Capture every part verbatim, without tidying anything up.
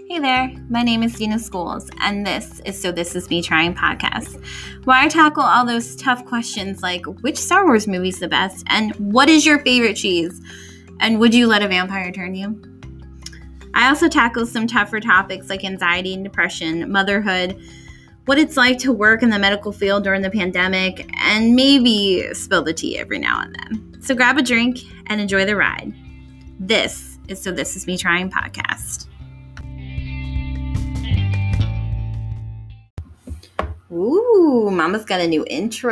Hey there, my name is Dina Schools, and this is So This Is Me Trying podcast, where I tackle all those tough questions like which Star Wars movie is the best, and what is your favorite cheese, and would you let a vampire turn you? I also tackle some tougher topics like anxiety and depression, motherhood, what it's like to work in the medical field during the pandemic, and maybe spill the tea every now and then. So grab a drink and enjoy the ride. This is So This Is Me Trying podcast. Ooh, Mama's got a new intro.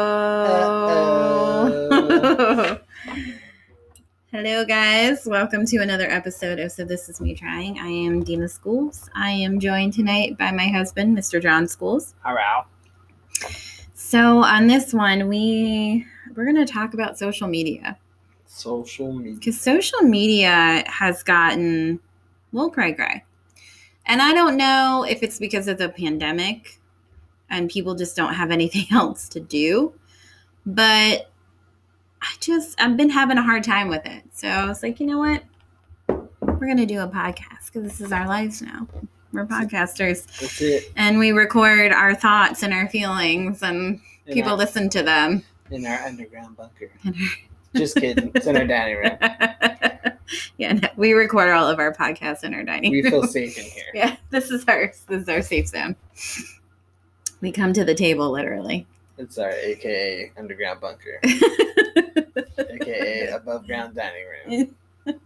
Hello, guys. Welcome to another episode of So This Is Me Trying. I am Dina Schools. I am joined tonight by my husband, Mister John Schools. Hello. So on this one, we, we're going to talk about social media. Social media. Because social media has gotten a little cray-cray. And I don't know if it's because of the pandemic and people just don't have anything else to do. But I just, I've been having a hard time with it. So I was like, you know what? We're going to do a podcast because this is our lives now. We're podcasters. That's it. And we record our thoughts and our feelings and In people our, listen to them. In our underground bunker. Just kidding. It's in our dining room. Yeah, no, we record all of our podcasts in our dining we room. We feel safe in here. Yeah, this is ours. This is our safe zone. We come to the table, literally. It's our A K A underground bunker. A K A above ground dining room.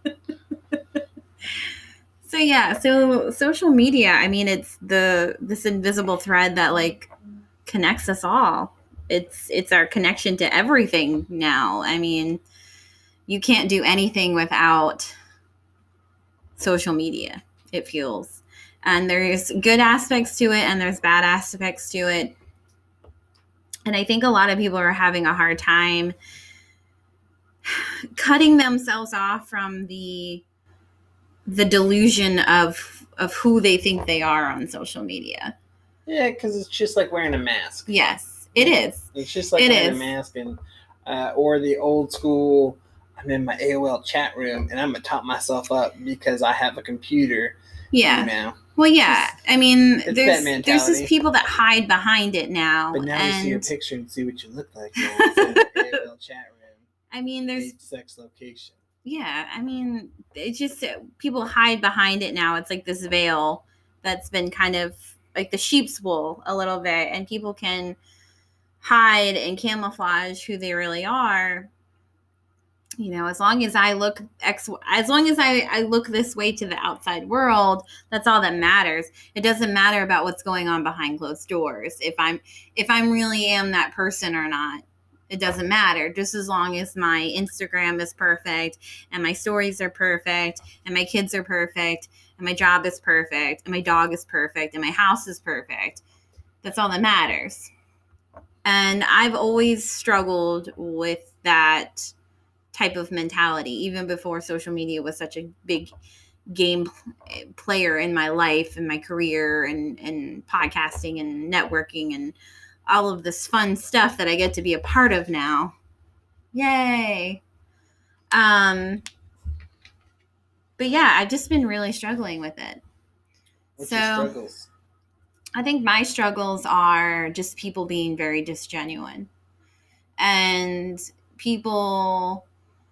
So yeah, so social media, I mean, it's the this invisible thread that like connects us all. It's it's our connection to everything now. I mean, you can't do anything without social media, it feels. And there's good aspects to it and there's bad aspects to it. And I think a lot of people are having a hard time cutting themselves off from the the delusion of of who they think they are on social media. Yeah, because it's just like wearing a mask. Yes, it is. It's just like it wearing is. a mask, and uh, or the old school. I'm in my A O L chat room, and I'm gonna top myself up because I have a computer. Yeah. You know? Well, yeah. I mean, It's there's that there's just mentality. people that hide behind it now. But now and, you see your picture and see what you look like now. Instead of the A O L chat room. I mean, there's Age, sex, location. yeah. I mean, it's just people hide behind it now. It's like this veil that's been kind of like the sheep's wool a little bit, and people can hide and camouflage who they really are. You know, as long as I look X, as long as I, I look this way to the outside world, that's all that matters. It doesn't matter about what's going on behind closed doors. If I'm, if I'm really am that person or not, it doesn't matter. Just as long as my Instagram is perfect and my stories are perfect and my kids are perfect and my job is perfect and my dog is perfect and my house is perfect. That's all that matters. And I've always struggled with that type of mentality, even before social media was such a big game player in my life and my career and, and podcasting and networking and all of this fun stuff that I get to be a part of now. Yay. Um, but yeah, I've just been really struggling with it. What's so your struggles? I think my struggles are just people being very disgenuine and people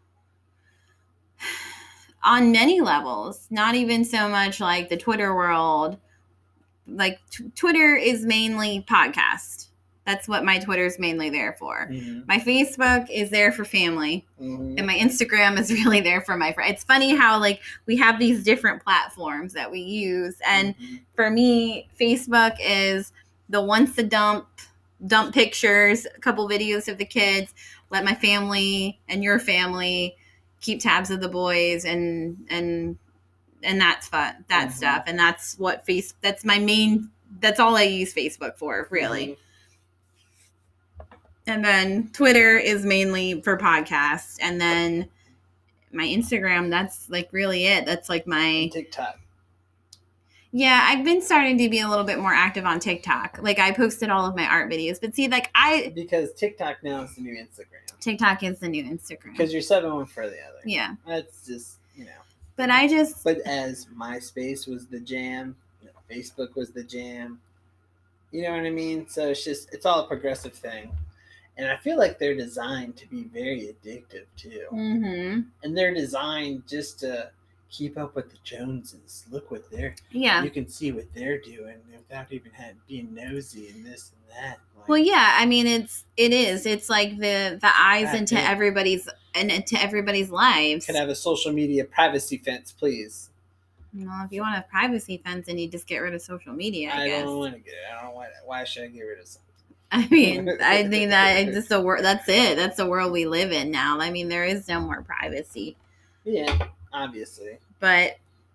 on many levels, not even so much like the Twitter world. Like t- Twitter is mainly podcast. That's what my Twitter is mainly there for. Mm-hmm. My Facebook is there for family. Mm-hmm. And my Instagram is really there for my friends. It's funny how like we have these different platforms that we use. And mm-hmm. for me, Facebook is the once a dump, dump pictures, a couple videos of the kids, let my family and your family keep tabs of the boys and and and that's fun that mm-hmm. stuff, and that's what face that's my main that's all I use Facebook for, really. Mm-hmm. And then Twitter is mainly for podcasts, and then my Instagram, that's like really it. That's like my and TikTok. Yeah, I've been starting to be a little bit more active on TikTok. Like I posted all of my art videos, but see, like I because TikTok now is the new Instagram. TikTok is the new Instagram because you're setting one for the other. Yeah, that's just you know. But I just. But as MySpace was the jam, Facebook was the jam. You know what I mean? So it's just, it's all a progressive thing. And I feel like they're designed to be very addictive too. Mm-hmm. And they're designed just to keep up with the Joneses. Look what they're, yeah. You can see what they're doing without even having, being nosy and this and that. Like, well, yeah, I mean, it's, it is, it's like the, the eyes God, into dude. everybody's, and into everybody's lives. Could have a social media privacy fence, please. Well, if you want a privacy fence, then you just get rid of social media, I, I guess. don't want to get it. I don't want. Why should I get rid of something? I mean, I think that it's just the world. That's it. That's the world we live in now. I mean, there is no more privacy. Yeah, obviously. But,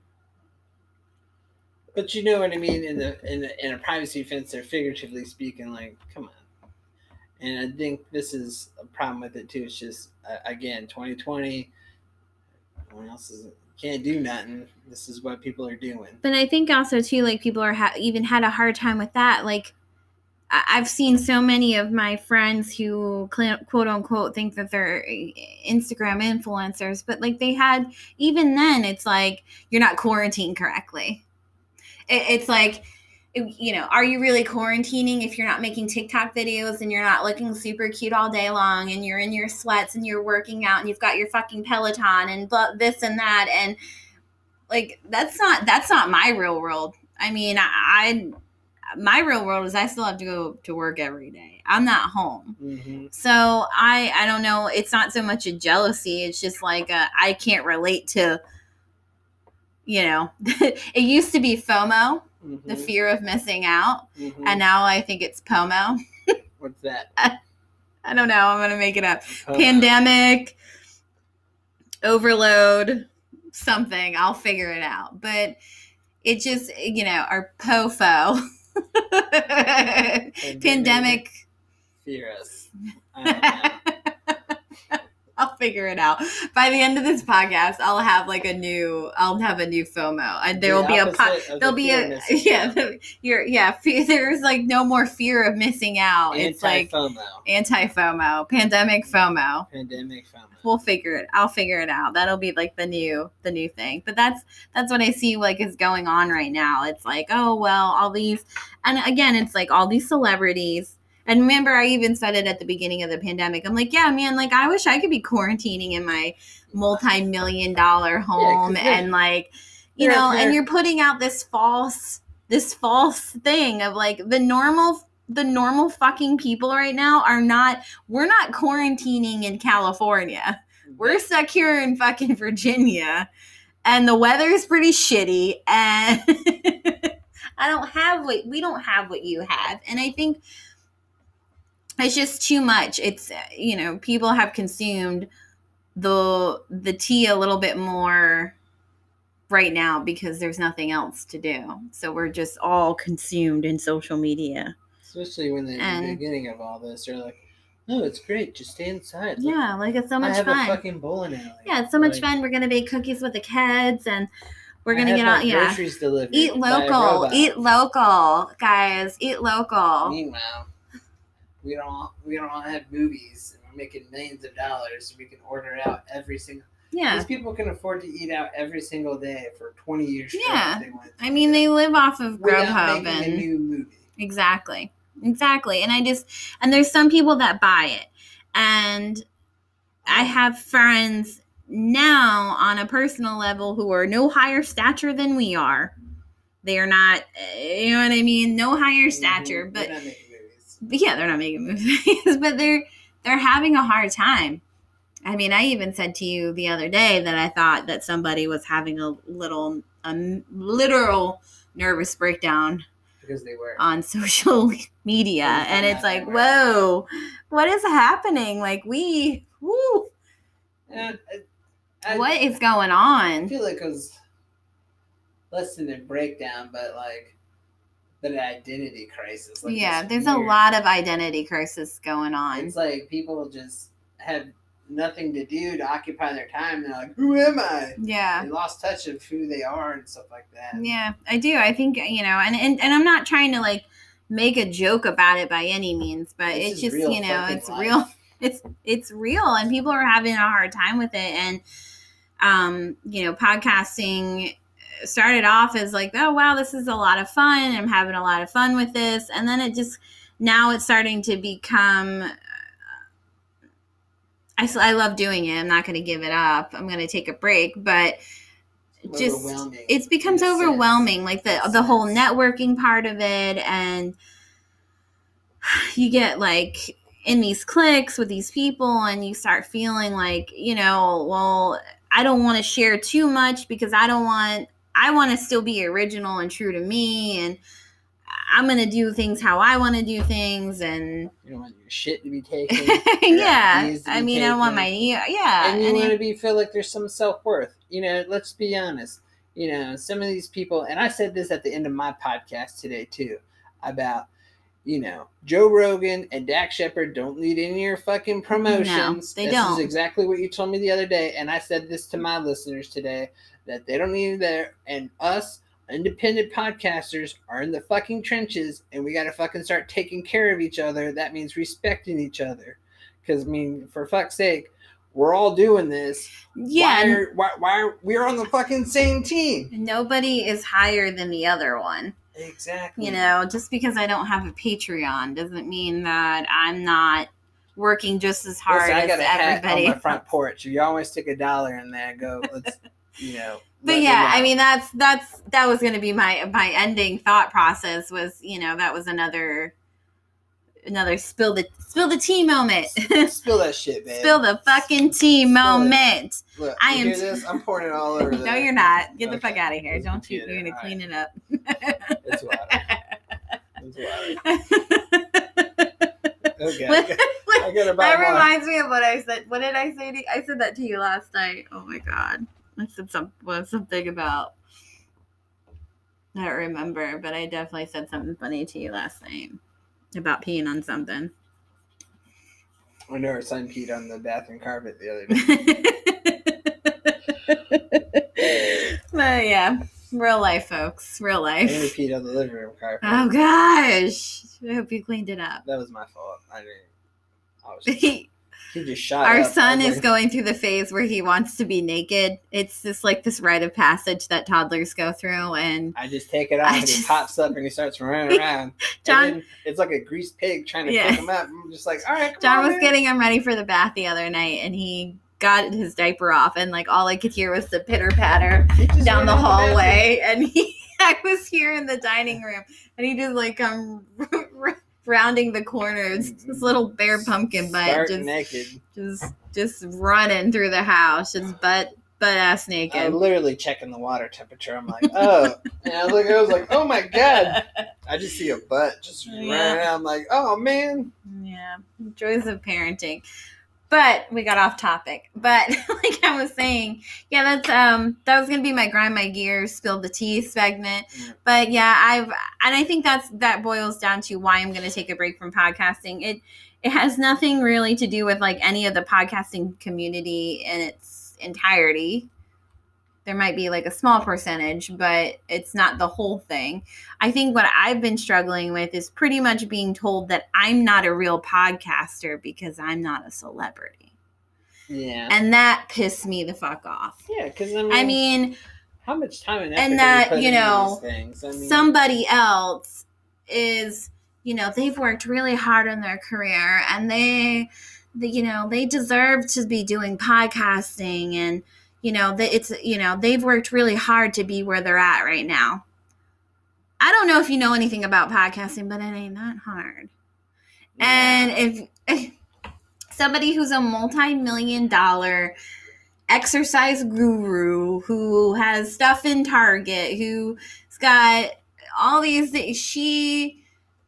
but you know what I mean. In the in the, in a privacy fence, they're figuratively speaking. Like, come on. And I think this is a problem with it too. It's just uh, again, twenty twenty. No one else is. Can't do nothing. This is what people are doing. But I think also too, like people are ha- even had a hard time with that. Like I- I've seen so many of my friends who cl- quote unquote think that they're Instagram influencers, but like they had, even then it's like, you're not quarantined correctly. It- it's like, you know, are you really quarantining if you're not making TikTok videos and you're not looking super cute all day long and you're in your sweats and you're working out and you've got your fucking Peloton and blah, this and that, and like that's not that's not my real world. I mean, I, I my real world is I still have to go to work every day. I'm not home, mm-hmm. so I I don't know. It's not so much a jealousy. It's just like a, I can't relate to. You know, it used to be FOMO. Mm-hmm. The fear of missing out. Mm-hmm. And now I think it's POMO. What's that? I, I don't know. I'm going to make it up. POMO. Pandemic, overload, something. I'll figure it out. But it just, you know, or POFO. Pandemic. Pandemic. Fear us. I don't know. I'll figure it out. By the end of this podcast, I'll have like a new. I'll have a new FOMO, and there the will be a. Po- there'll the be a. Yeah, the, you're yeah. Fe- there's like no more fear of missing out. Anti-FOMO. It's like anti FOMO, pandemic FOMO. Pandemic FOMO. We'll figure it. I'll figure it out. That'll be like the new the new thing. But that's that's what I see like is going on right now. It's like, oh well, all these, and again, it's like all these celebrities. And remember, I even said it at the beginning of the pandemic. I'm like, yeah, man, like, I wish I could be quarantining in my multi-million dollar home. Yeah, and like, you know, and you're putting out this false, this false thing of like the normal, the normal fucking people right now are not, we're not quarantining in California. We're stuck here in fucking Virginia and the weather is pretty shitty. And I don't have what, we don't have what you have. And I think, it's just too much. It's, you know, people have consumed the the tea a little bit more right now because there's nothing else to do. So we're just all consumed in social media. Especially when they're in the beginning of all this, they're like, no, it's great. Just stay inside. Like, yeah, like it's so much I have fun. a fucking bowling alley. Yeah, it's so much like, fun. We're going to bake cookies with the kids and we're going to get out. Yeah. Groceries delivered. Eat local. Eat local, guys. Eat local. Meanwhile, we don't we don't have movies and we're making millions of dollars so we can order out every single. Yeah. These people can afford to eat out every single day for twenty years. Yeah. They want I mean, they live off of Grubhub and a new movie. Exactly. Exactly. And I just, and there's some people that buy it. And I have friends now on a personal level who are no higher stature than we are. They are not, you know what I mean? No higher stature, mm-hmm. but, but yeah, they're not making movies, but they're, they're having a hard time. I mean, I even said to you the other day that I thought that somebody was having a little, a literal nervous breakdown because they were on social media. And it's like, whoa, what is happening? Like we, woo. And I, I, what is going on? I feel like it was less than a breakdown, but like the identity crisis. Like yeah, there's weird, a lot of identity crisis going on. It's like people just have nothing to do to occupy their time. They're like, who am I? Yeah. They lost touch of who they are and stuff like that. Yeah, I do. I think, you know, and, and, and I'm not trying to like make a joke about it by any means, but this it's just, you know, it's life. real. It's, it's real and people are having a hard time with it. And um, you know, podcasting started off as like, oh, wow, this is a lot of fun. I'm having a lot of fun with this. And then it just, now it's starting to become, I, I love doing it. I'm not going to give it up. I'm going to take a break, but just, it becomes overwhelming. Like the, the whole networking part of it. And you get like in these cliques with these people and you start feeling like, you know, well, I don't want to share too much because I don't want, I want to still be original and true to me. And I'm going to do things how I want to do things. And you don't want your shit to be taken. yeah. I mean, taken. I don't want my, yeah. And you and want to be, feel like there's some self-worth, you know, let's be honest, you know, some of these people, and I said this at the end of my podcast today too, about, you know, Joe Rogan and Dax Shepard don't need any of your fucking promotions. No, they this don't. This is exactly what you told me the other day. And I said this to my listeners today, that they don't need their, and us independent podcasters are in the fucking trenches and we got to fucking start taking care of each other. That means respecting each other. Because, I mean, for fuck's sake, we're all doing this. Yeah. Why are, why, why are, we're on the fucking same team. Nobody is higher than the other one. Exactly. You know, just because I don't have a Patreon doesn't mean that I'm not working just as hard Listen, I as got a hat everybody. on my front porch. You always stick a dollar in there and go, let's, you know. But yeah, I mean, that's, that's, that was going to be my, my ending thought process was, you know, that was another, another spill the, spill the tea moment. Spill that shit, man. Spill the fucking tea spill moment. It. Look, I you am. hear this? I'm pouring it all over there. No, you're not. Get okay. the fuck out of here. It's Don't you? You're going to clean right. it up. It's water. It's water. Okay. What, what, I gotta buy that more. reminds me of what I said. What did I say to you? I said that to you last night. Oh my God. I said some, well, something about, I don't remember, but I definitely said something funny to you last night about peeing on something. I know our son peed on the bathroom carpet the other day. But yeah, real life, folks. Real life. And he peed on the living room carpet. Oh gosh. I hope you cleaned it up. That was my fault. I didn't. I was just, he just shot Our up. son is like, going through the phase where he wants to be naked. It's just like this rite of passage that toddlers go through, and I just take it off I and just, he pops up and he starts running around. John, and then it's like a greased pig trying to yeah. pick him up. I'm just like, all right, come John on, was man. getting him ready for the bath the other night, and he got his diaper off, and like all I could hear was the pitter patter down the hallway, the and he I was here in the dining room, and he just like come. rounding the corners, this little bare pumpkin butt, just naked, just just running through the house, just butt butt ass naked. I'm literally checking the water temperature. I'm like, oh, and I was like, I was like, oh my God, I just see a butt just yeah. running around. I'm like, oh man, yeah, joys of parenting. But we got off topic. But like I was saying, yeah, that's um that was gonna be my grind my gears, spill the tea segment. Mm. But yeah, I've and I think that's that boils down to why I'm gonna take a break from podcasting. It it has nothing really to do with like any of the podcasting community in its entirety. There might be like a small percentage, but it's not the whole thing. I think what I've been struggling with is pretty much being told that I'm not a real podcaster because I'm not a celebrity. Yeah. And that pissed me the fuck off. Yeah, because I mean, I mean, how much time and effort and that, do we put you know, into these things? I mean, somebody else is, you know, they've worked really hard on their career and they, they you know, they deserve to be doing podcasting and, you know, it's, you know, they've worked really hard to be where they're at right now. I don't know if you know anything about podcasting, but it ain't that hard. Yeah. And if, if somebody who's a multi-million dollar exercise guru who has stuff in Target, who's got all these things, she,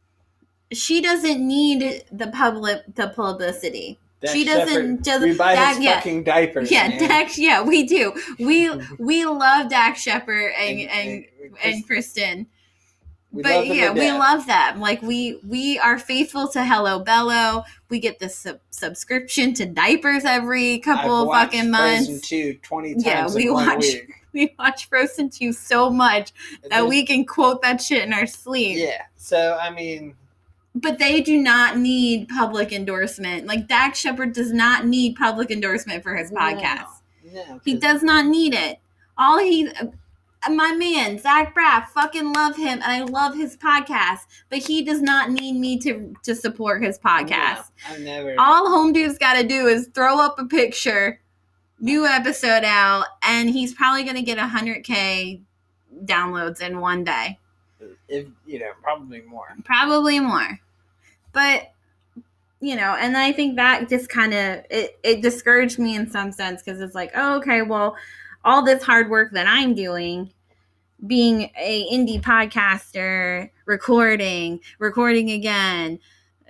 she doesn't need the public, the publicity. Dax she doesn't just we buy Dax, his yeah, fucking diapers. Yeah, man. Dax. Yeah, we do. We we love Dax Shepard and and, and, and, and Kristen. We but yeah, we love them. Like we we are faithful to Hello Bello. We get the sub- subscription to diapers every couple I've of fucking months. Frozen two twenty times yeah, we in one watch week. we watch Frozen two so much and that we can quote that shit in our sleep. Yeah. So I mean. But they do not need public endorsement. Like Dax Shepard does not need public endorsement for his podcast. No, No, He does not need it. All he, my man, Zach Braff, fucking love him, and I love his podcast, but he does not need me to, to support his podcast. No, I've never. All Home Dude's got to do is throw up a picture, new episode out, and he's probably going to get one hundred K downloads in one day. If, you know, probably more. Probably more. But, you know, and I think that just kind of, it, it discouraged me in some sense, because it's like, oh, okay, well, all this hard work that I'm doing, being a indie podcaster, recording, recording again,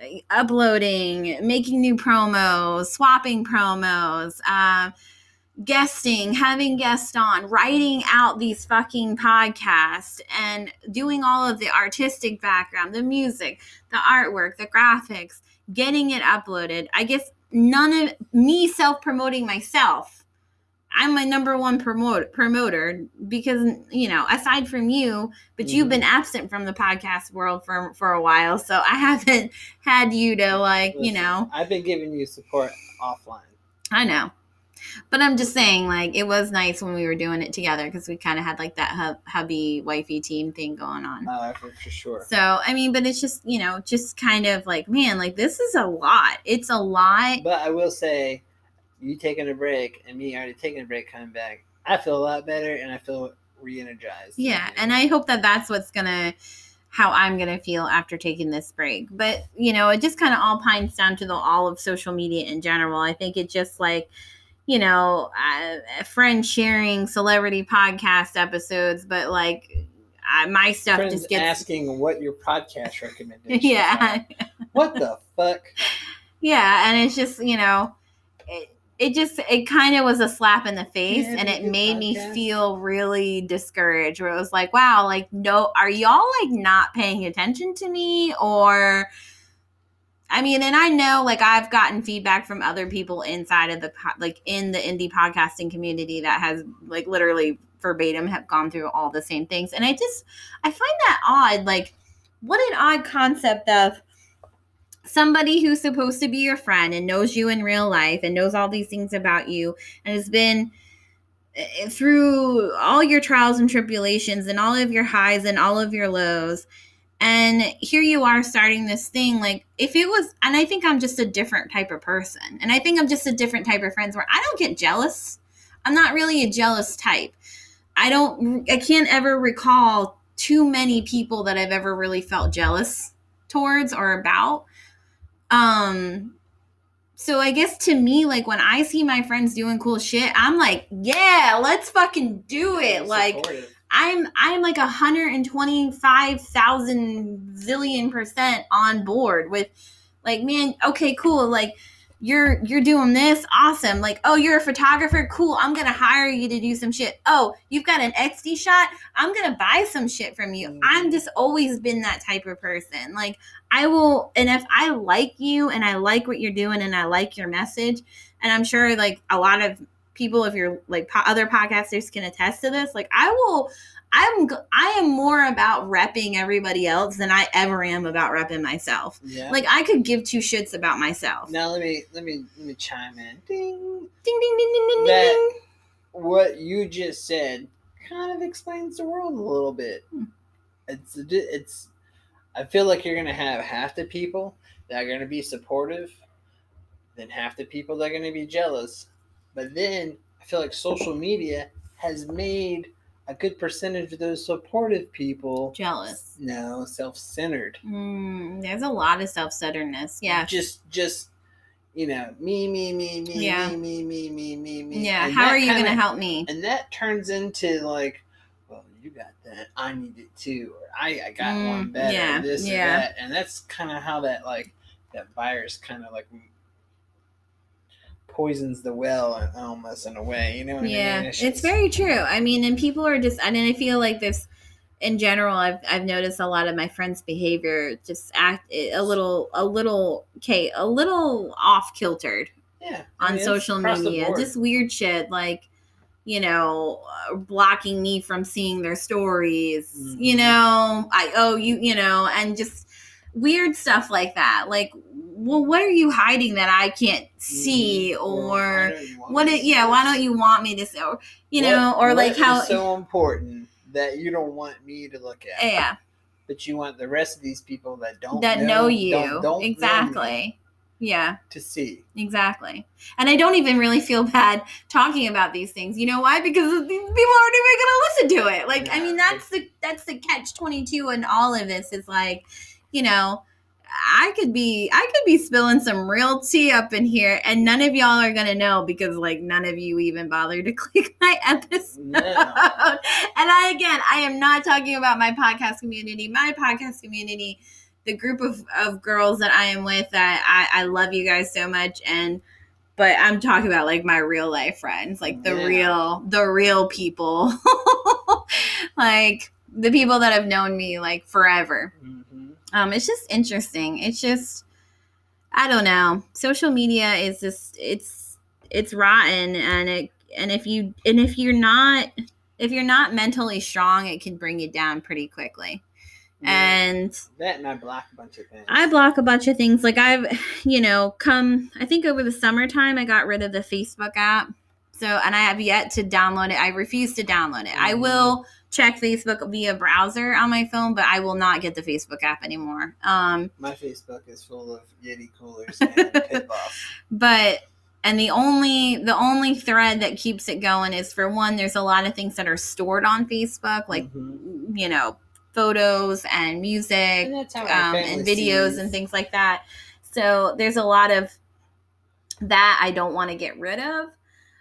uploading, making new promos, swapping promos, uh, guesting, having guests on, writing out these fucking podcasts, and doing all of the artistic background, the music, the artwork, the graphics, getting it uploaded. I guess none of me self-promoting myself, I'm my number one promote, promoter because, you know, aside from you, but mm-hmm. you've been absent from the podcast world for, for a while. So I haven't had you to like, Listen, you know. I've been giving you support offline. I know. But I'm just saying, like, it was nice when we were doing it together because we kind of had like that hub, hubby wifey team thing going on. Uh, for, for sure. So, I mean, but it's just, you know, just kind of like, man, like this is a lot. It's a lot. But I will say, you taking a break and me already taking a break coming back, I feel a lot better and I feel re-energized. Yeah, and I hope that that's what's going to, how I'm going to feel after taking this break. But, you know, it just kind of all pines down to the all of social media in general. I think it just like, you know, uh, a friend sharing celebrity podcast episodes, but like uh, my stuff Friends just gets... asking what your podcast recommendations yeah. are. What the fuck? Yeah, and it's just, you know... It, It just, it kind of was a slap in the face, yeah, and it made podcast. me feel really discouraged, where it was like, wow, like, no, are y'all, like, not paying attention to me? Or, I mean, and I know, like, I've gotten feedback from other people inside of the, like, in the indie podcasting community that has, like, literally verbatim have gone through all the same things. And I just, I find that odd. Like, what an odd concept of somebody who's supposed to be your friend and knows you in real life and knows all these things about you and has been through all your trials and tribulations and all of your highs and all of your lows. And here you are starting this thing. Like, if it was, and I think I'm just a different type of person. And I think I'm just a different type of friends where I don't get jealous. I'm not really a jealous type. I don't, I can't ever recall too many people that I've ever really felt jealous towards or about. Um, so I guess to me, like, when I see my friends doing cool shit, I'm like, yeah, let's fucking do it. Like, supportive. I'm, I'm like one hundred twenty-five thousand zillion percent on board with, like, man, okay, cool. Like, you're, you're doing this. Awesome. Like, oh, you're a photographer. Cool. I'm going to hire you to do some shit. Oh, you've got an X D shot. I'm going to buy some shit from you. Mm-hmm. I'm just always been that type of person. Like, I will, and if I like you and I like what you're doing and I like your message, and I'm sure like a lot of people, if you're like po- other podcasters can attest to this, like I will, I'm, I am more about repping everybody else than I ever am about repping myself. Yeah. Like I could give two shits about myself. Now let me, let me, let me chime in. Ding, ding, ding, ding, ding, ding, that ding. What you just said kind of explains the world a little bit. Hmm. It's, it's, I feel like you're going to have half the people that are going to be supportive, then half the people that are going to be jealous. But then I feel like social media has made a good percentage of those supportive people jealous. No, self-centered. Mm, there's a lot of self-centeredness. Yeah. Just, just, you know, me, me, me, me, yeah. me, me, me, me, me, me. Yeah. And how are you going to help me? And that turns into like, well, you got that, I need it too, or I, I got mm, one better, yeah, this yeah. or that. And that's kind of how that, like, that virus kind of, like, poisons the well almost in a way, you know what yeah, I mean? It's, it's very true. I mean, and people are just, I mean, I feel like this, in general, I've I've noticed a lot of my friends' behavior just act a little, a little, okay, a little off-kiltered yeah, on mean, social media. Just weird shit, like, you know, blocking me from seeing their stories, mm-hmm. you know, I owe you, you know, and just weird stuff like that. Like, well, what are you hiding that I can't see, Mm-hmm. or, or what? It, yeah, why don't you want me to see, or, you what, know, or like what how is so important that you don't want me to look at? Yeah. But you want the rest of these people that don't that know, know you don't, don't exactly. know me yeah. to see. Exactly. And I don't even really feel bad talking about these things. You know why? Because these people aren't even going to listen to it. Like, Yeah, I mean, that's the that's the catch twenty-two in all of this. Is like, you know, I could be I could be spilling some real tea up in here, and none of y'all are gonna know because like none of you even bothered to click my episode. No. And I again, I am not talking about my podcast community. My podcast community, the group of, of girls that I am with, that I, I love you guys so much, and but I'm talking about like my real life friends, like the Yeah. real the real people, like the people that have known me like forever. Mm-hmm. Um, it's just interesting. It's just, I don't know. Social media is just, it's, it's rotten. And it, and if you, and if you're not, if you're not mentally strong, it can bring you down pretty quickly. Yeah. And that, and I block a bunch of things. I block a bunch of things. Like I've, you know, come, I think over the summertime, I got rid of the Facebook app. So, and I have yet to download it. I refuse to download it. Mm-hmm. I will check Facebook via browser on my phone, but I will not get the Facebook app anymore. Um, my Facebook is full of Yeti coolers and Pit Boss. But, and the only, the only thread that keeps it going is, for one, there's a lot of things that are stored on Facebook, like, mm-hmm. you know, photos and music and, um, and videos sees. And things like that. So there's a lot of that I don't want to get rid of.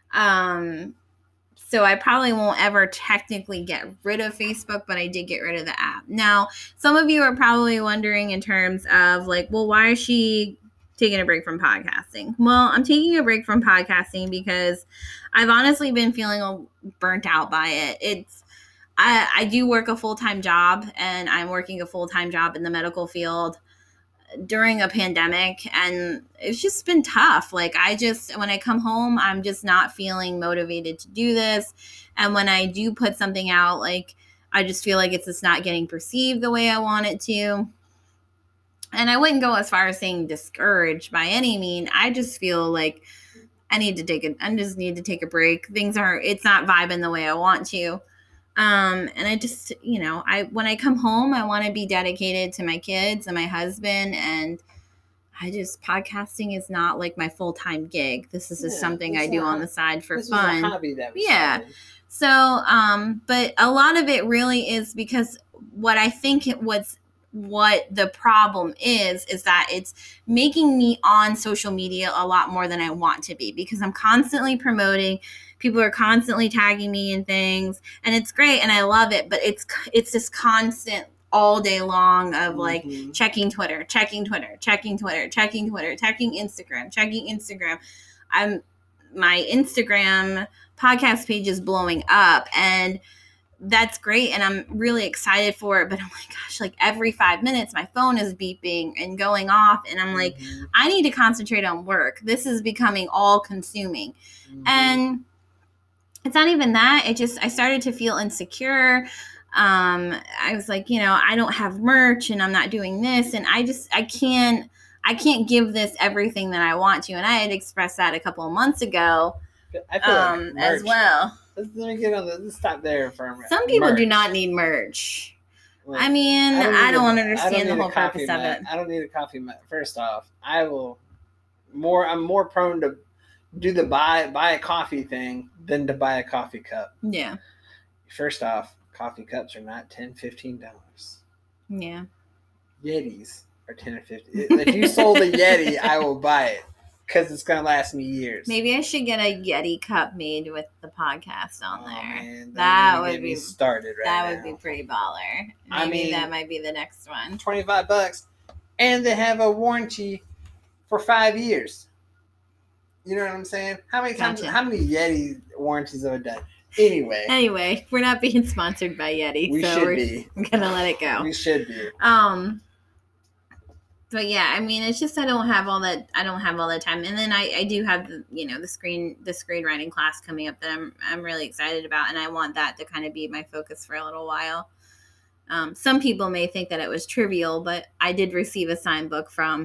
Um, so I probably won't ever technically get rid of Facebook, but I did get rid of the app. Now, some of you are probably wondering in terms of like, well, why is she taking a break from podcasting? Well, I'm taking a break from podcasting because I've honestly been feeling burnt out by it. It's, I, I do work a full-time job, and I'm working a full-time job in the medical field during a pandemic, and it's just been tough. Like I just, when I come home, I'm just not feeling motivated to do this. And when I do put something out, like I just feel like it's just not getting perceived the way I want it to. And I wouldn't go as far as saying discouraged by any mean. I just feel like I need to take a, I just need to take a break. Things are, it's not vibing the way I want to. Um, and I just, you know, I, when I come home, I want to be dedicated to my kids and my husband. And I just, podcasting is not like my full-time gig. This is just yeah, something I do on the side for this fun. Is a hobby that we yeah. started. So, um, but a lot of it really is because what I think it was, what the problem is, is that it's making me on social media a lot more than I want to be, because I'm constantly promoting. People are constantly tagging me in things, and it's great and I love it, but it's it's this constant all day long of like mm-hmm. checking Twitter, checking Twitter, checking Twitter, checking Twitter, checking Instagram, checking Instagram. I'm my Instagram podcast page is blowing up, and that's great, and I'm really excited for it, but I'm like, gosh, like every five minutes my phone is beeping and going off, and I'm like, mm-hmm. I need to concentrate on work. This is becoming all consuming. Mm-hmm. And it's not even that. It just, I started to feel insecure. Um, I was like, you know, I don't have merch, and I'm not doing this, and I just, I can't, I can't give this everything that I want to. And I had expressed that a couple of months ago, I feel um, like merch, as well. Let's, let me get on the, let's stop there for a minute. Some people merch. do not need merch. Like, I mean, I don't, I don't a, understand I don't the whole purpose of mat. it. I don't need a coffee mat. First off, I will more, I'm more prone to do the buy, buy a coffee thing than to buy a coffee cup. Yeah. First off, coffee cups are not ten dollars, fifteen dollars. Yeah. Yetis are ten or fifteen. If you sold a Yeti, I will buy it, because it's going to last me years. Maybe I should get a Yeti cup made with the podcast on oh, there. Man, that would get be me started right That now. would be pretty baller. Maybe I mean, that might be the next one. twenty-five bucks, and they have a warranty for five years. You know what I'm saying? How many times? Gotcha. How many Yeti warranties have I done? Anyway. Anyway, we're not being sponsored by Yeti, we so should we're be. gonna let it go. We should be. Um. But yeah, I mean, it's just I don't have all that. I don't have all that time, and then I, I do have the you know the screen the screenwriting class coming up that I'm I'm really excited about, and I want that to kind of be my focus for a little while. Um, some people may think that it was trivial, but I did receive a signed book from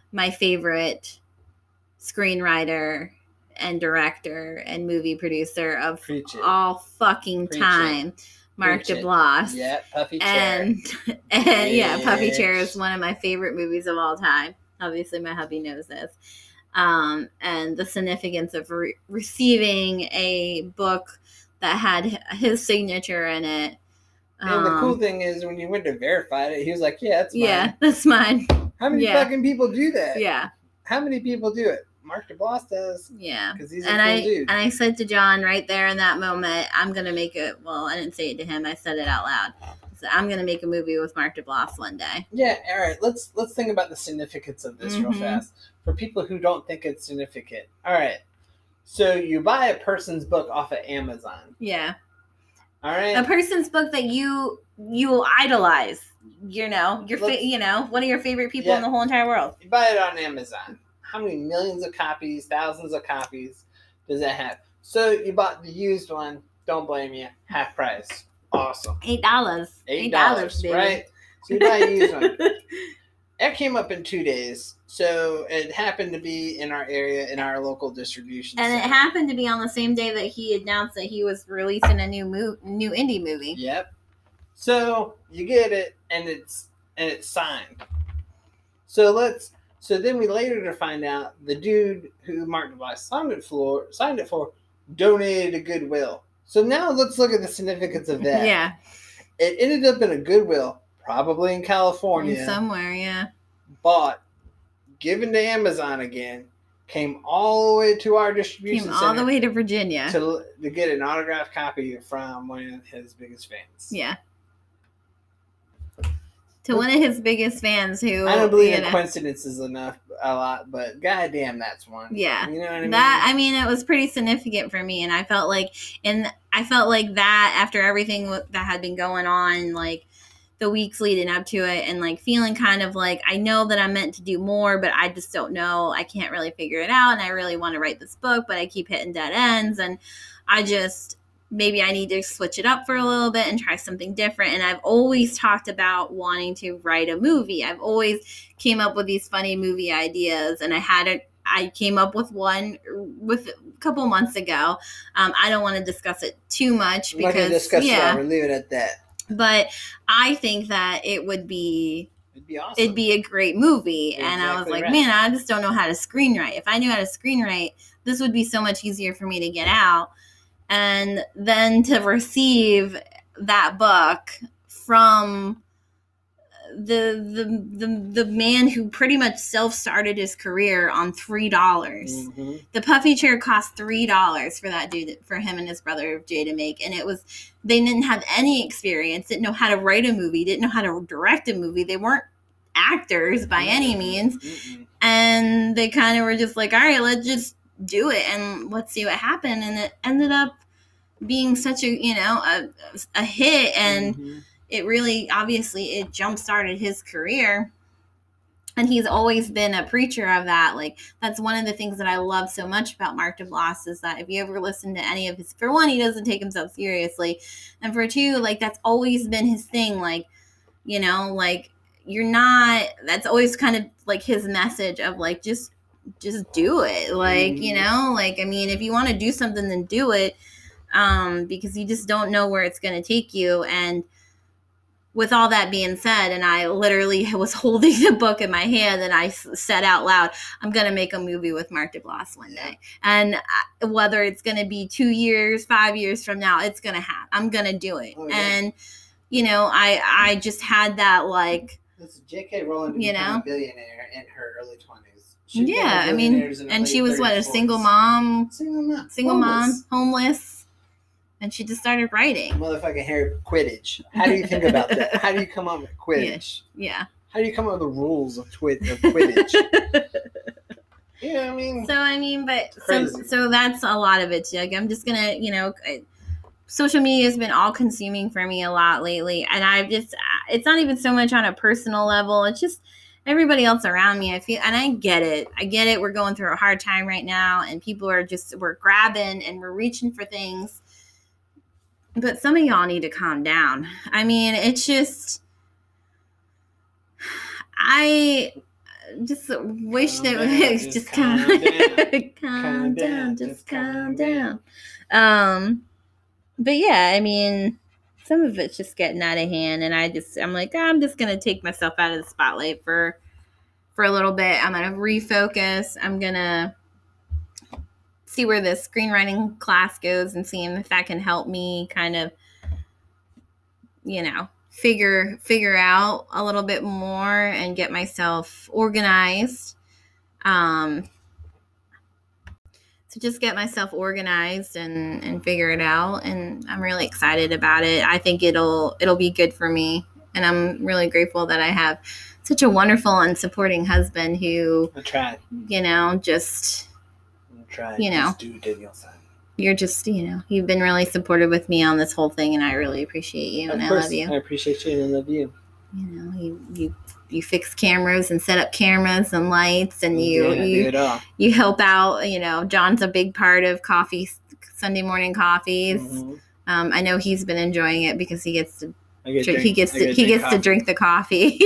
my favorite screenwriter and director and movie producer of all fucking Preach time, it. Mark Preach Duplass. Yeah, Puffy and, Chair. And yeah, Puffy Chair is one of my favorite movies of all time. Obviously, my hubby knows this. Um, and the significance of re- receiving a book that had his signature in it. And um, the cool thing is, when you went to verify it, he was like, "Yeah, that's mine." Yeah, that's mine. How many yeah. fucking people do that? Yeah. How many people do it? Mark Duplass does. Yeah. Because he's a and cool I, dude. And I said to John right there in that moment, I'm going to make it. Well, I didn't say it to him. I said it out loud. So I'm going to make a movie with Mark Duplass one day. Yeah. All right. Let's let's think about the significance of this mm-hmm. real fast. For people who don't think it's significant. All right. So you buy a person's book off of Amazon. Yeah. All right. A person's book that you you idolize. You know, your fa- you know, one of your favorite people yeah. in the whole entire world. You buy it on Amazon. How many millions of copies, thousands of copies does that have? So you bought the used one. Don't blame you. Half price. Awesome. Eight dollars. Eight dollars, right? So you buy a used one. It came up in two days. So it happened to be in our area, in our local distribution and center. It happened to be on the same day that he announced that he was releasing a new mo- new indie movie. Yep. So you get it, and it's and it's signed. So let's. So then we later to find out the dude who Mark Duplass signed it for signed it for donated to Goodwill. So now let's look at the significance of that. Yeah. It ended up in a Goodwill, probably in California. Somewhere, yeah. Bought, given to Amazon again, came all the way to our distribution came center. all the way to Virginia. To, to get an autographed copy from one of his biggest fans. Yeah. To one of his biggest fans who... I don't believe in coincidences enough a lot, but goddamn, that's one. Yeah. You know what I mean? That, I mean, it was pretty significant for me, and I felt like... And I felt like that, after everything that had been going on, like, the weeks leading up to it, and, like, feeling kind of like, I know that I'm meant to do more, but I just don't know. I can't really figure it out, and I really want to write this book, but I keep hitting dead ends, and I just... Maybe I need to switch it up for a little bit and try something different. And I've always talked about wanting to write a movie. I've always came up with these funny movie ideas, and I had it. I came up with one with a couple months ago. Um, I don't want to discuss it too much because I'm not gonna discuss yeah, it. We'll leave it at that. But I think that it would be. It'd be awesome. It'd be a great movie. You're and exactly I was like, right. man, I just don't know how to screenwrite. If I knew how to screenwrite, this would be so much easier for me to get out. And then to receive that book from the the the, the man who pretty much self-started his career on three dollars. Mm-hmm. The Puffy Chair cost three dollars for that dude, for him and his brother Jay to make. And it was, they didn't have any experience, didn't know how to write a movie, didn't know how to direct a movie. They weren't actors by any means. Mm-hmm. And they kind of were just like, all right, let's just do it and let's see what happened. And it ended up being such a, you know, a, a hit, and mm-hmm. it really, obviously it jump started his career, and he's always been a preacher of that. Like, that's one of the things that I love so much about Mark Duplass, is that if you ever listen to any of his, for one, he doesn't take himself seriously, and for two, like, that's always been his thing. Like, you know, like, you're not, that's always kind of like his message of like, just just do it. Like, mm-hmm. you know, like, I mean, if you want to do something, then do it. Um, because you just don't know where it's going to take you. And with all that being said, and I literally was holding the book in my hand, and I said out loud, I'm going to make a movie with Mark Duplass one day. And whether it's going to be two years, five years from now, it's going to happen. I'm going to do it. Oh, yeah. And, you know, I, I just had that, like, this is J K Rowling, you know, a billionaire in her early twenties. Yeah, I mean, and she was what, a single mom, single mom, single homeless. mom, homeless, and she just started writing. Motherfucking Harry Quidditch. How do you think about that? How do you come up with Quidditch? Yeah. yeah. How do you come up with the rules of, twi- of Quidditch? You know what I mean? So I mean, but so so that's a lot of it. Like, I'm just gonna, you know, social media has been all consuming for me a lot lately, and I've just, it's not even so much on a personal level. It's just everybody else around me. I feel, and I get it. I get it. We're going through a hard time right now, and people are just, we're grabbing and we're reaching for things. But some of y'all need to calm down. I mean, it's just, I, just wish Calm that down, we just just calm calm, down. calm Calm down, down, just just calm calm down. Um, but yeah, I mean, some of it's just getting out of hand, and I just I'm like, I'm just gonna take myself out of the spotlight for for a little bit. I'm gonna refocus. I'm gonna see where the screenwriting class goes and see if that can help me kind of, you know, figure figure out a little bit more and get myself organized. Um, to just get myself organized and, and figure it out. And I'm really excited about it. I think it'll it'll be good for me. And I'm really grateful that I have such a wonderful and supporting husband who, I tried. you know, just, I tried. you know, Just do Danielson. You're just, you know, you've been really supportive with me on this whole thing, and I really appreciate you, Of and course, I love you. I appreciate you and I love you. You know, you you you fix cameras and set up cameras and lights, and you yeah, you do it all. you help out. You know, John's a big part of coffee Sunday morning coffees. Mm-hmm. Um, I know he's been enjoying it because he gets to Get drink, drink, he gets to, he gets coffee. to drink the coffee.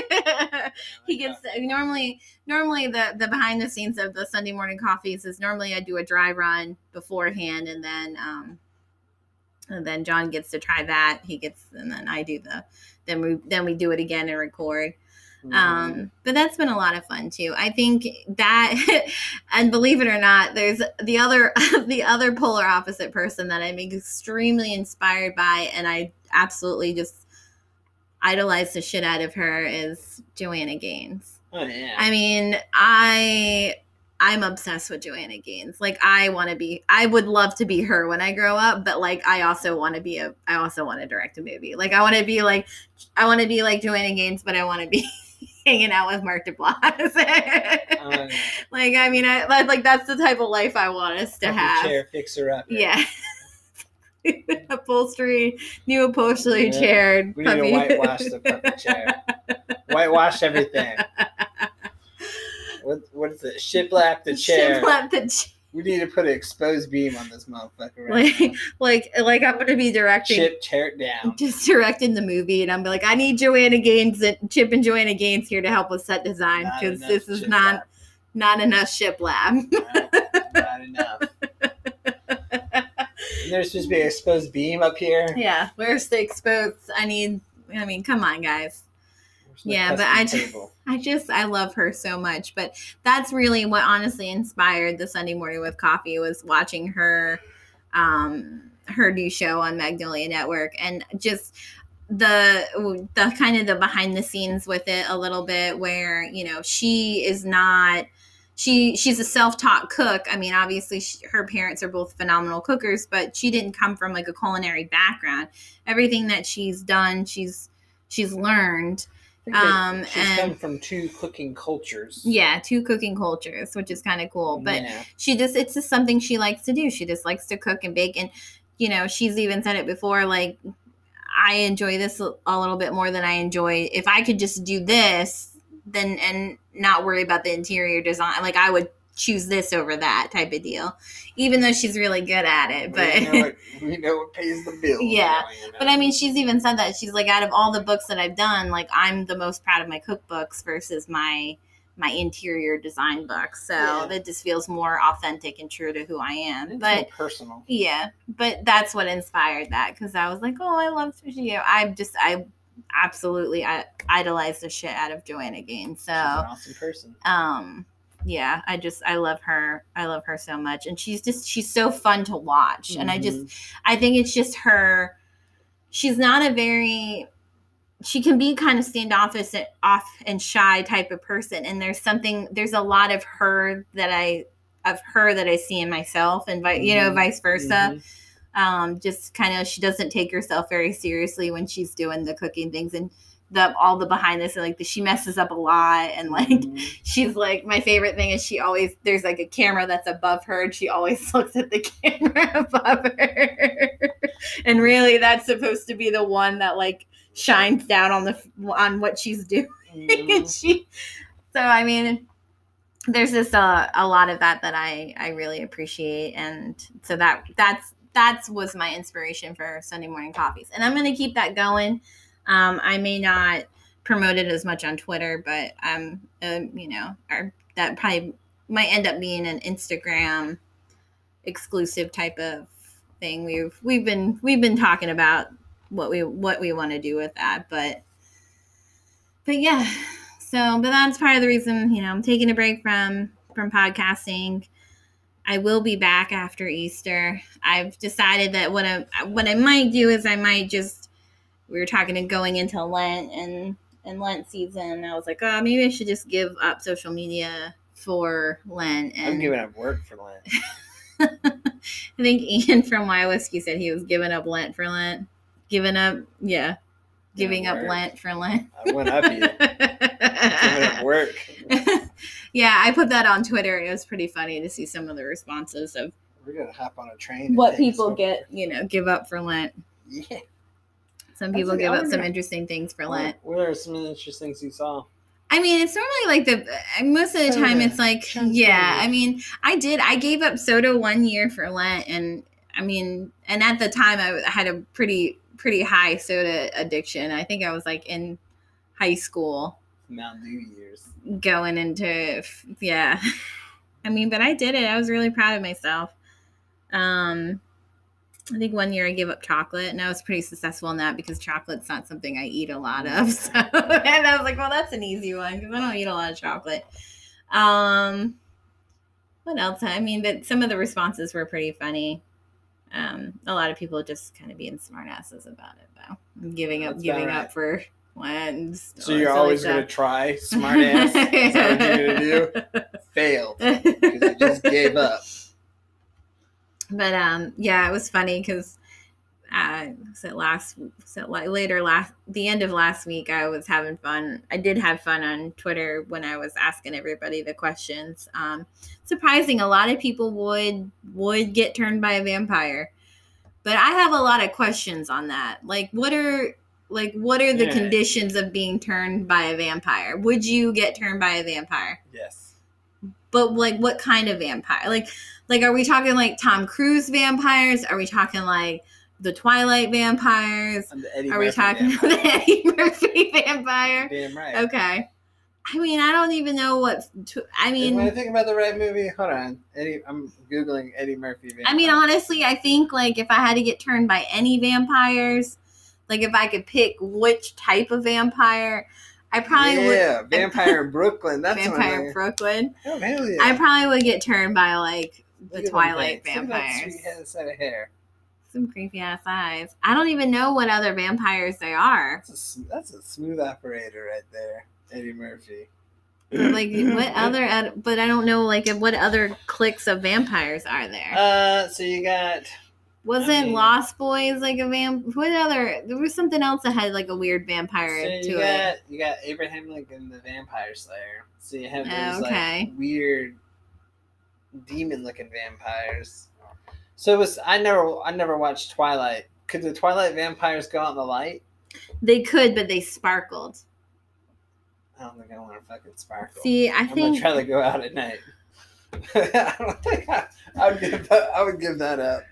He gets to, normally normally the the behind the scenes of the Sunday morning coffees is normally I do a dry run beforehand, and then um and then John gets to try that. He gets and then I do the then we then we do it again and record. Mm. Um, but that's been a lot of fun too. I think that, and believe it or not, there's the other, the other polar opposite person that I'm extremely inspired by, and I absolutely just idolize the shit out of her is Joanna Gaines. Oh yeah. I mean, I, I'm obsessed with Joanna Gaines. Like, I want to be, I would love to be her when I grow up, but like, I also want to be a, I also want to direct a movie. Like, I want to be like, I want to be like Joanna Gaines, but I want to be hanging out with Mark Duplass. um, like, I mean, I like, that's the type of life I want us to have. Chair, fix her up. Right? Yeah. Upholstery, new upholstery yeah. chair. We puppy. need to whitewash the puppy chair. Whitewash everything. What what is it? Shiplap the chair. Shiplap the chair. We need to put an exposed beam on this motherfucker. Like, Right now. like, like I'm gonna be directing. Chip, tear it down. Just directing the movie, and I'm like, I need Joanna Gaines, and Chip and Joanna Gaines here to help with set design because this is not, lab. not enough shiplap. No, not enough. And there's supposed to be an exposed beam up here. Yeah, where's the exposed? I need. I mean, come on, guys. Yeah, but I just, I just, I love her so much. But that's really what honestly inspired the Sunday Morning with Coffee was watching her, um, her new show on Magnolia Network, and just the the kind of the behind the scenes with it a little bit, where you know she is not. She she's a self-taught cook. I mean, obviously, she, her parents are both phenomenal cookers, but she didn't come from like a culinary background. Everything that she's done, she's she's learned. Um, she's and, come from two cooking cultures. Yeah, two cooking cultures, which is kind of cool. But yeah. she just, it's just something she likes to do. She just likes to cook and bake. And, you know, she's even said it before, like, I enjoy this a little bit more than I enjoy. If I could just do this, then, and not worry about the interior design, like, I would choose this over that type of deal, even though she's really good at it. But we know what, we know what pays the bills. Yeah. You know? But I mean, she's even said that she's like, out of all the books that I've done, like I'm the most proud of my cookbooks versus my, my interior design books. So yeah. That just feels more authentic and true to who I am. It's but more personal. Yeah. But that's what inspired that. Cause I was like, oh, I love sushi. I just, I absolutely, I idolize the shit out of Joanna Gaines. So she's an awesome person. Um, Yeah, I just, I love her. I love her so much. And she's just, she's so fun to watch. Mm-hmm. And I just, I think it's just her, she's not a very, she can be kind of standoffish off and shy type of person. And there's something, there's a lot of her that I, of her that I see in myself and, mm-hmm. you know, vice versa. Mm-hmm. Um, just kind of, she doesn't take herself very seriously when she's doing the cooking things. And the all the behind this, and like the, she messes up a lot, and like mm-hmm. she's like, my favorite thing is she always, there's like a camera that's above her, and she always looks at the camera above her, and really that's supposed to be the one that like shines down on the on what she's doing. Mm-hmm. And she, so I mean, there's just a, a lot of that that I I really appreciate, and so that that's that's was my inspiration for Sunday Morning Coffees, and I'm gonna keep that going. Um, I may not promote it as much on Twitter, but um, uh, you know, our that probably might end up being an Instagram exclusive type of thing. We've we've been we've been talking about what we what we want to do with that, but but yeah. So, but that's part of the reason, you know, I'm taking a break from from podcasting. I will be back after Easter. I've decided that what I what I might do is I might just we were talking of going into Lent and and Lent season. I was like, oh, maybe I should just give up social media for Lent. And I'm giving up work for Lent. I think Ian from My Whiskey said he was giving up Lent for Lent. Giving up, yeah, giving up Lent for Lent. I went up you. Giving up work. Yeah, I put that on Twitter. It was pretty funny to see some of the responses of we're gonna hop on a train. What people get, you know, give up for Lent. Yeah. Some people That's give like, up some interesting things for Lent. What are some interesting things you saw? I mean, it's normally like the most of the time it's like, yeah, I mean, I did, I gave up soda one year for Lent. And I mean, and at the time I had a pretty, pretty high soda addiction. I think I was like in high school. Mountain Dew years. Going into, yeah. I mean, but I did it. I was really proud of myself. Um, I think one year I gave up chocolate, and I was pretty successful in that because chocolate's not something I eat a lot of. So, and I was like, well, that's an easy one because I don't eat a lot of chocolate. Um, what else? I mean, but some of the responses were pretty funny. Um, a lot of people just kind of being smartasses about it, though. Giving up, That's giving right. up for Lent. So you're always going to try smartass? Is that what you're going to do? Failed because you just gave up. But um, yeah, it was funny because uh, so last, so like later last, the end of last week, I was having fun. I did have fun on Twitter when I was asking everybody the questions. Um, surprising, a lot of people would would get turned by a vampire, but I have a lot of questions on that. Like, what are like what are the yeah. conditions of being turned by a vampire? Would you get turned by a vampire? Yes. But like, what kind of vampire? Like. Like, are we talking like Tom Cruise vampires? Are we talking like the Twilight vampires? The Eddie are we Murphy talking vampire. the Eddie Murphy vampire? Damn right. Okay. I mean, I don't even know what. To, I mean, when I think about the right movie, hold on. Eddie, I'm googling Eddie Murphy vampire. I mean, honestly, I think like if I had to get turned by any vampires, like if I could pick which type of vampire. I probably yeah, would. Yeah, Vampire in Brooklyn. That's Vampire in Brooklyn. Oh, hell yeah. I probably would get turned by like the Look Twilight vampires. Look at that sweet set of hair. Some creepy ass eyes. I don't even know what other vampires they are. That's a, that's a smooth operator right there, Eddie Murphy. Like what other? But I don't know. Like what other cliques of vampires are there? Uh, so you got. Wasn't I mean, Lost Boys like a vamp? What other? There was something else that had like a weird vampire so to you got, it. You got Abraham Lincoln, the Vampire Slayer. So you have those okay. like weird demon-looking vampires. So it was. I never. I never watched Twilight. Could the Twilight vampires go out in the light? They could, but they sparkled. I don't think I want to fucking sparkle. See, I I'm think gonna try to go out at night. I don't think I, I would give. That, I would give that up.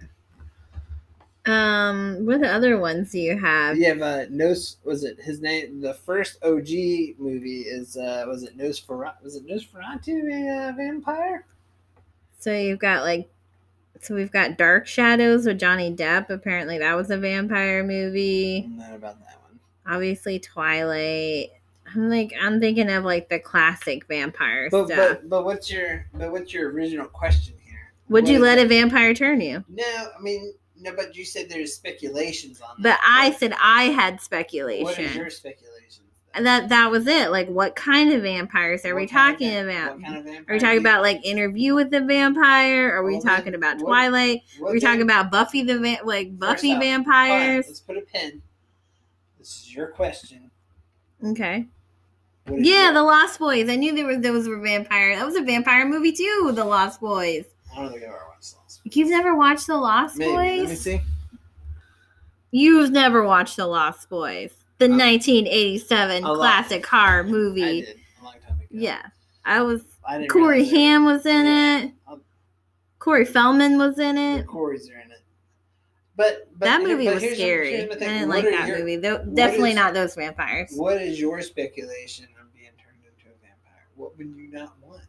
Um, what other ones do you have? You have uh, Nos. Was it his name? The first O G movie is uh, was it Nosferatu? Was it Nosferatu a uh, vampire? So you've got like, so we've got Dark Shadows with Johnny Depp. Apparently, that was a vampire movie. Not about that one. Obviously, Twilight. I'm like, I'm thinking of like the classic vampire but, stuff. But but what's your but what's your original question here? Would what you let it? a vampire turn you? No, I mean. No, but you said there's speculations on that. But I what, said I had speculation. What is your speculation? And that that was it. Like, what kind of vampires are what we talking of, about? Kind of are we talking about like Interview with the Vampire? Are we well, talking about what, Twilight? What are we talking about Buffy the va- like Buffy off, vampires? Right, let's put a pin. This is your question. Okay. Yeah, your... The Lost Boys. I knew there was those were vampire. That was a vampire movie too. The Lost Boys. I don't think I've ever watched Lost Boys. You've never watched The Lost Maybe. Boys? Let me see. You've never watched The Lost Boys. The um, nineteen eighty-seven classic horror movie. I did. A long time ago. Yeah. I was... I Corey Haim was in yeah. it. I'll, Corey Feldman was in it. The Corys are in it. But, but that here- movie but was here's the- scary. here's the I thing. didn't What like are that your- movie. Though, what definitely is- not those vampires. What is your speculation on being turned into a vampire? What would you not want?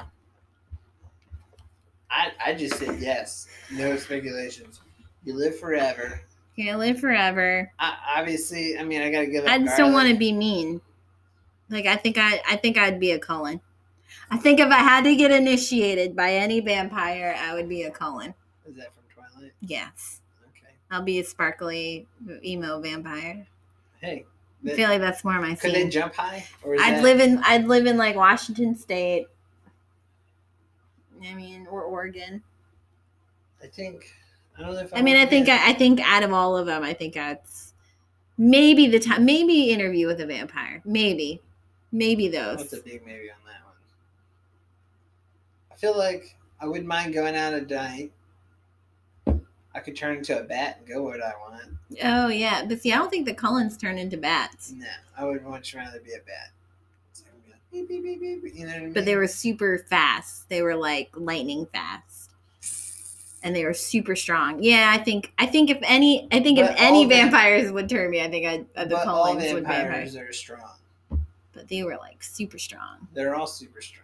I I just said yes. No speculations. You live forever. Can't live forever. I, obviously, I mean, I gotta give up. I just don't want to garlic. be mean. Like I think I, I think I'd be a Cullen. I think if I had to get initiated by any vampire, I would be a Cullen. Is that from Twilight? Yes, Okay. I'll be a sparkly emo vampire. Hey, I they- feel like that's more my could they scene. jump high? Or is I'd that- live in I'd live in like Washington State. I mean, or Oregon. I think. I don't know if I mean, I wanna think be a- I, I think out of all of them, I think that's maybe the time. Maybe Interview with a Vampire. Maybe, maybe What's those. a big maybe on that one? I feel like I wouldn't mind going out at night. I could turn into a bat and go where I want. Oh yeah, but see, I don't think the Cullens turn into bats. No, I would much rather be a bat. So I'd be like, beep, beep, beep, beep, beep, you know what I mean? But they were super fast. They were like lightning fast, and they were super strong. Yeah, I think I think if any, I think if But any all vamp- vampires would turn me, I think I'd, uh, the But all Cullens would vampires vampire. are strong. But they were like super strong. They're all super strong.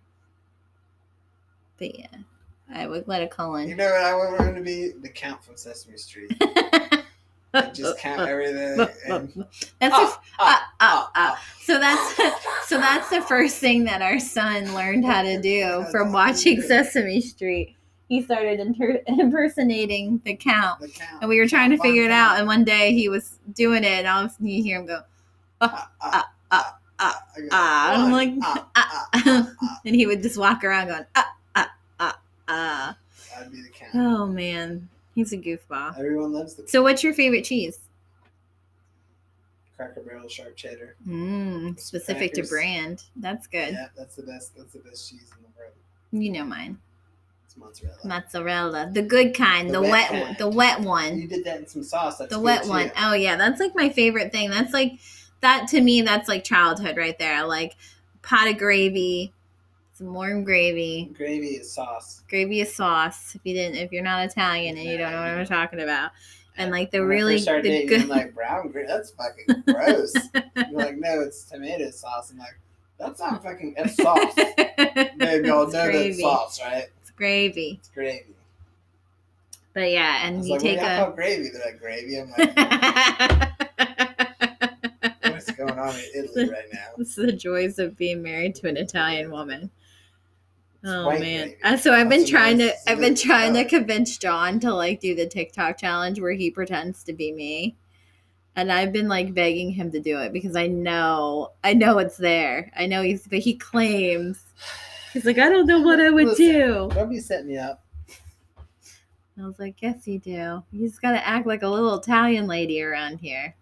But yeah, I would let a You Cullen. know what I would want to be? The Count from Sesame Street. And just count everything. And, That's Ah, a, ah, ah, ah, ah, ah. So that's so that's the first thing that our son learned how to do from watching Sesame Street. He started inter- impersonating the Count, the Count. and we were trying to Count figure it Von out. Count. And one day he was doing it, and all of a sudden you hear him go, Ah, ah, ah, ah. I go, ah, and I'm one, like, ah, ah, ah, ah, ah. and he would just walk around going, ah, ah, ah, ah. I'd be the Count. Oh man, he's a goofball. Everyone loves the So, what's your favorite cheese? Cracker Barrel sharp cheddar. Mm, specific to Crackers. brand. That's good. Yeah, that's the best. That's the best cheese in the world. You know mine. It's mozzarella. Mozzarella, the good kind, The the, wet wet, kind. one, the wet one, You did that in some sauce. That's the good wet too. one. Oh yeah, that's like my favorite thing. That's like that to me. That's like childhood right there. Like pot of gravy, some warm gravy. Gravy is sauce. Gravy is sauce. If you didn't, if you're not Italian and you don't know what I'm talking about, and like the When I really first started the dating, good. I'm like brown gravy. That's fucking gross. You're like, no, it's tomato sauce. I'm like, that's not fucking. That's sauce. Babe, y'all It's know gravy. that's sauce, right? It's gravy. It's gravy. But yeah, I and was you like, take what do y'all call a. gravy? They're like gravy. I'm like, what's going on in Italy right now? It's the joys of being married to an Italian woman. It's Oh white man! gravy. Uh, so I've been That's a trying to nice I've been sweet trying to color. convince John to like do the TikTok challenge where he pretends to be me, and I've been like begging him to do it because I know I know it's there. I know he's but he claims he's like I don't know what I would Listen, do. Don't be setting me up. I was like, yes, you do. You just got to act like a little Italian lady around here.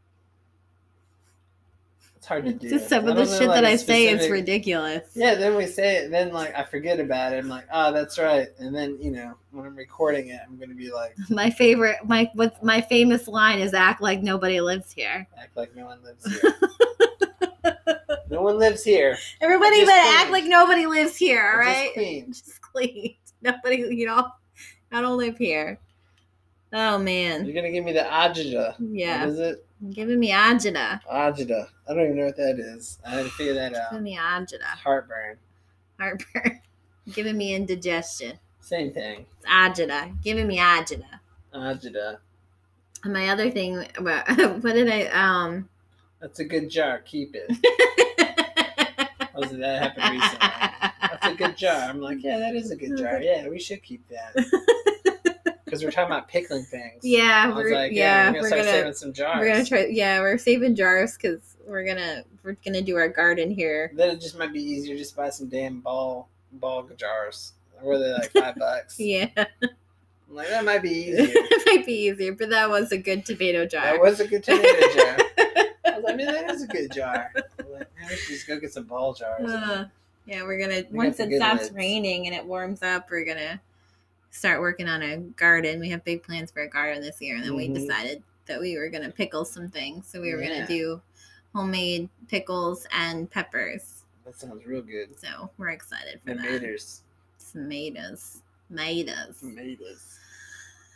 It's hard to do. Just some I of the don't know, shit like, that a I say is specific- ridiculous. Yeah, then we say it, then like I forget about it. I'm like, oh, that's right. And then you know when I'm recording it, I'm gonna be like, My favorite, my what's my famous line is "act like nobody lives here." act like no one lives here. No one lives here. Everybody Just better clean. act like nobody lives here, all Just right? clean. Just clean. Nobody, you know, I don't live here. Oh man, You're gonna give me the agita. yeah, What is it? giving me agita, Agita. I don't even know what that is. I had to figure that out. giving me agita, Heartburn. heartburn, giving me indigestion. Same thing. It's agita, giving me agita. Agita. And my other thing, what what did I um? That's a good jar. Keep it. Was it that happened recently? That's a good jar. I'm like, yeah, that is a good jar. Yeah, we should keep that. Because we're talking about pickling things. Yeah, I was we're like, yeah, yeah, we're gonna we're start gonna saving some jars. we're gonna try. Yeah, we're saving jars because we're gonna we're gonna do our garden here. Then it just might be easier just buy some damn ball ball jars. Were they like five bucks? Yeah, I'm like, that might be easier. it might be easier, but that was a good tomato jar. That was a good tomato jar. I was like, I mean, that is a good jar. I'm like, man, we should just go get some ball jars. Uh, yeah, we're gonna We once got the it good stops lids. raining and it warms up, we're gonna start working on a garden. We have big plans for a garden this year, and then we Mhm. decided that we were gonna pickle some things. So we were Yeah. gonna do homemade pickles and peppers. That sounds real good. So we're excited for that. Tomatoes. Tomatoes, tomatoes. Tomatoes.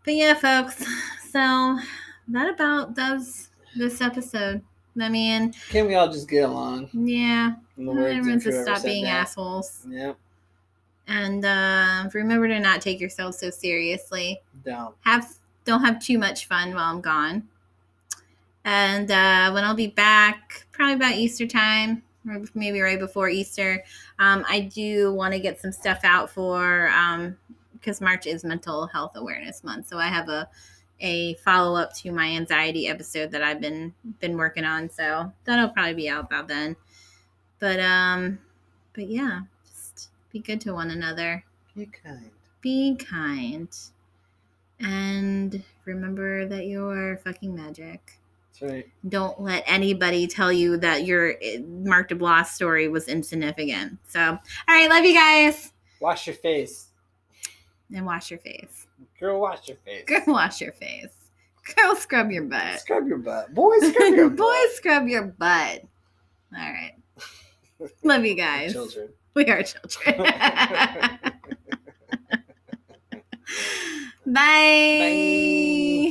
But yeah, folks. So that about does this episode. I mean, can we all just get along? Yeah. In the words Everyone of should whoever stop said being that. assholes. Yep. And uh, remember to not take yourself so seriously. Don't. Have don't have too much fun while I'm gone. And uh, when I'll be back, probably about Easter time, or maybe right before Easter, um, I do want to get some stuff out for um, because March is Mental Health Awareness Month. So I have a a follow up to my anxiety episode that I've been been working on. So that'll probably be out by then. But um, but yeah, just be good to one another. Be kind. Be kind. And remember that you're fucking magic. That's right. Don't let anybody tell you that your Mark Dubois story was insignificant. So, all right, love you guys. Wash your face. And wash your face. Girl, wash your face. Girl, wash your face. Girl, scrub your butt. Scrub your butt. Boys, scrub your butt. Boys, scrub your butt. All right. Love you guys. Children. We are children. Bye. Bye.